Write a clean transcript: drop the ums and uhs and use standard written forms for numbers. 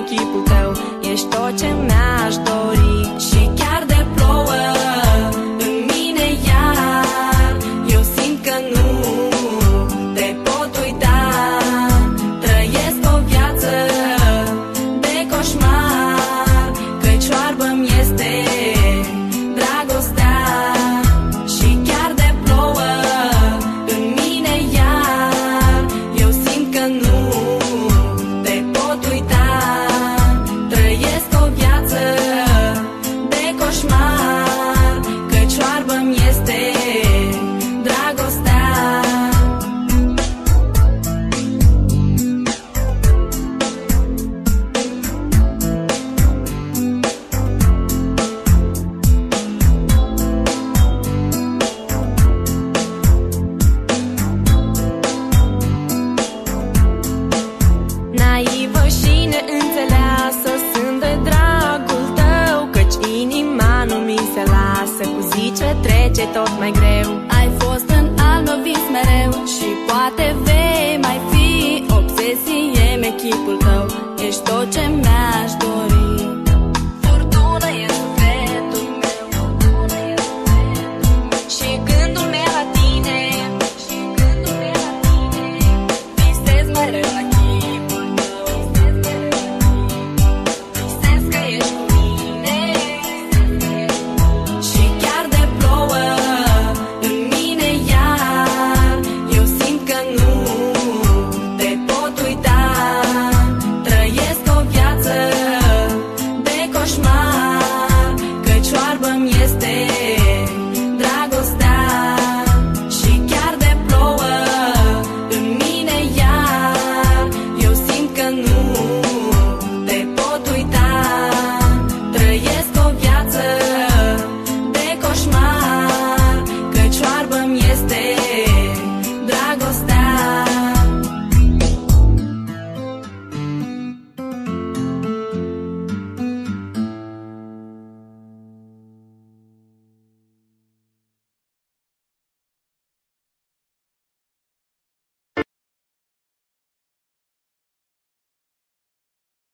chipul tău, ești tot ce mi-aș dori. Și chiar de plouă în mine iar, eu simt că nu te pot uita. Trăiesc o viață de coșmar, căci oarbă-mi este dragostea. Și chiar de plouă în mine iar, eu simt că nu te pot uita. Trăiesc o viață de coșmar, căci oarbă-mi este dragostea. Naivă și neînțeleasă sunt de dragul tău, căci inima nu mi se lasă, cu zi ce trece tot mai greu. Ai fost în al meu vis mereu și poate vei mai fi obsesie, mi-e chipul tău, ești tot ce mi-aș dori.